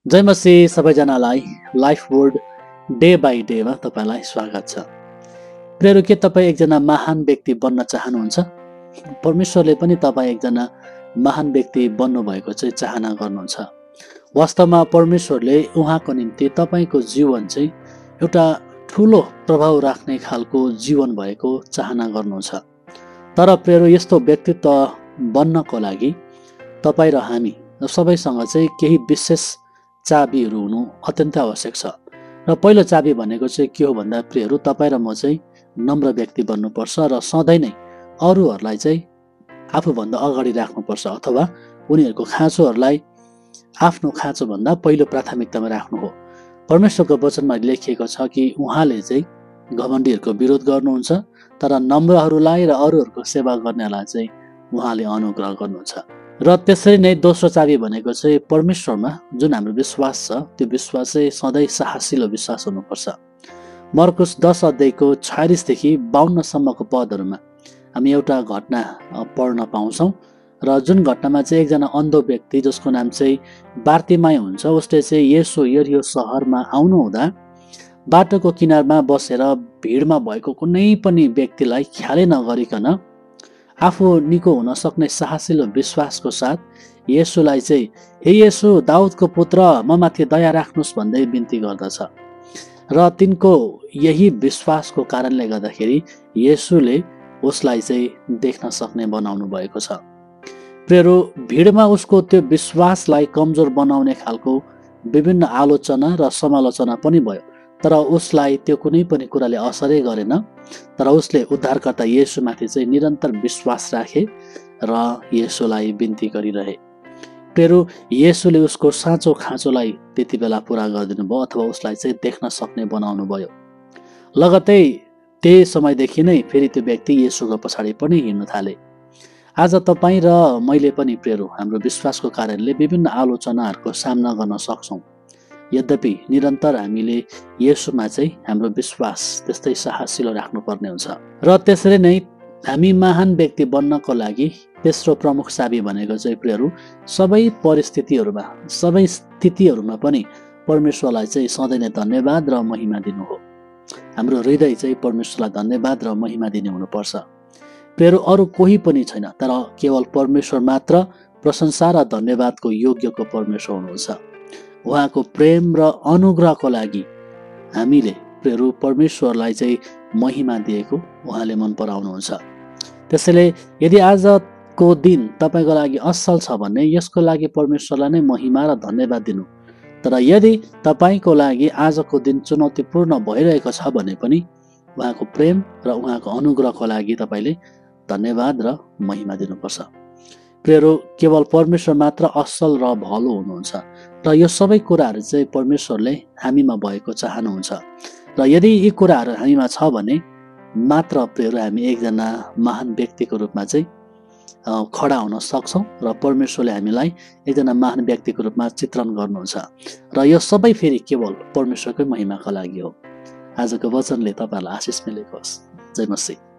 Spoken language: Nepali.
जय मसीह सबैजनालाई लाइफ वर्ड डे बाई डेमा तपाईँलाई स्वागत छ। प्रियहरू, के तपाईँ एकजना महान व्यक्ति बन्न चाहनुहुन्छ? परमेश्वरले पनि तपाईँ एकजना महान व्यक्ति बन्नुभएको चाहिँ चाहना गर्नुहुन्छ। वास्तवमा परमेश्वरले उहाँको निम्ति तपाईँको जीवन चाहिँ एउटा ठुलो प्रभाव राख्ने खालको जीवन भएको चाहना गर्नुहुन्छ। तर प्रियहरू, यस्तो व्यक्तित्व बन्नको लागि तपाईँ र हामी सबैसँग चाहिँ केही विशेष चाबीहरू हुनु अत्यन्त आवश्यक छ। र पहिलो चाबी भनेको चाहिँ के हो भन्दा प्रियहरू, तपाईँ र म चाहिँ नम्र व्यक्ति बन्नुपर्छ र सधैँ नै अरूहरूलाई चाहिँ आफूभन्दा अगाडि राख्नुपर्छ, अथवा उनीहरूको खाँचोहरूलाई आफ्नो खाँचोभन्दा पहिलो प्राथमिकतामा राख्नु हो। परमेश्वरको वचनमा लेखिएको छ कि उहाँले चाहिँ घमण्डीहरूको विरोध गर्नुहुन्छ, तर नम्रहरूलाई र अरूहरूको सेवा गर्नेलाई चाहिँ उहाँले अनुग्रह गर्नुहुन्छ। र त्यसरी नै दोस्रो चाबी भनेको चाहिँ परमेश्वरमा जुन हाम्रो विश्वास छ, त्यो विश्वास चाहिँ सधैँ साहसिलो विश्वास हुनुपर्छ। मर्कुस 10 अध्यायको 46 देखि 52 सम्मको पदहरूमा हामी एउटा घटना पढ्न पाउँछौँ। र जुन घटनामा चाहिँ एकजना अन्धो व्यक्ति जसको नाम चाहिँ बार्तिमाई हुन्छ, उसले चाहिँ यसो यरियो सहरमा आउनु हुँदा बाटोको किनारमा बसेर भिडमा भएको कुनै पनि व्यक्तिलाई ख्यालै नगरिकन आफू निको हुन सक्ने साहसिलो विश्वासको साथ येशूलाई चाहिँ हे येशू, दाउदको पुत्र, म माथि दया राख्नुहोस् भन्दै बिन्ती गर्दछ। र तिनको यही विश्वासको कारणले गर्दाखेरि येशूले उसलाई चाहिँ देख्न सक्ने बनाउनु भएको छ। प्रियहरू, भिडमा उसको त्यो विश्वासलाई कमजोर बनाउने खालको विभिन्न आलोचना र समालोचना पनि भयो, तर उसलाई त्यो कुनै पनि कुराले असरै गरेन। तर उसले उद्धारकर्ता येशूमाथि चाहिँ निरन्तर विश्वास राखे र येशूलाई बिन्ती गरिरहे। प्रियहरू, येशूले उसको साँचो खाँचोलाई त्यति बेला पुरा गरिदिनु भयो, अथवा उसलाई चाहिँ देख्न सक्ने बनाउनु भयो। लगतै त्यही समयदेखि नै फेरि त्यो व्यक्ति येशूको पछाडि पनि हिँड्न थाले। आज तपाईँ र मैले पनि प्रियहरू, हाम्रो विश्वासको कारणले विभिन्न आलोचनाहरूको सामना गर्न सक्छौँ। यद्यपि निरन्तर हामीले येशूमा चाहिँ हाम्रो विश्वास त्यस्तै साहसिलो राख्नुपर्ने हुन्छ। र त्यसरी नै हामी महान व्यक्ति बन्नको लागि तेस्रो प्रमुख चाबी भनेको चाहिँ प्रियहरू, सबै परिस्थितिहरूमा, सबै स्थितिहरूमा पनि परमेश्वरलाई चाहिँ सधैँ नै धन्यवाद र महिमा दिनु हो। हाम्रो हृदय चाहिँ परमेश्वरलाई धन्यवाद र महिमा दिने हुनुपर्छ। प्रियहरू, अरू कोही पनि छैन, तर केवल परमेश्वर मात्र प्रशंसा र धन्यवादको योग्यको परमेश्वर हुनुहुन्छ। उहाँको प्रेम र अनुग्रहको लागि हामीले प्रियहरू परमेश्वरलाई चाहिँ महिमा दिएको उहाँले मन पराउनुहुन्छ। त्यसैले यदि आजको दिन तपाईँको लागि असल छ भने यसको लागि परमेश्वरलाई नै महिमा र धन्यवाद दिनु। तर यदि तपाईँको लागि आजको दिन चुनौतीपूर्ण भइरहेको छ भने पनि उहाँको प्रेम र उहाँको अनुग्रहको लागि तपाईँले धन्यवाद र महिमा दिनुपर्छ। प्रियहरू, केवल परमेश्वर मात्र असल र भलो हुनुहुन्छ, र यो सबै कुराहरू चाहिँ परमेश्वरले हामीमा भएको चाहनुहुन्छ। र यदि यी कुराहरू हामीमा छ भने मात्र प्रियहरू हामी एकजना महान व्यक्तिको रूपमा चाहिँ खडा हुन सक्छौँ, र परमेश्वरले हामीलाई एकजना महान व्यक्तिको रूपमा चित्रण गर्नुहुन्छ। र यो सबै फेरि केवल परमेश्वरकै महिमाको लागि हो। आजको वचनले तपाईँहरूलाई आशिष मिलेको होस्। जय मसीह।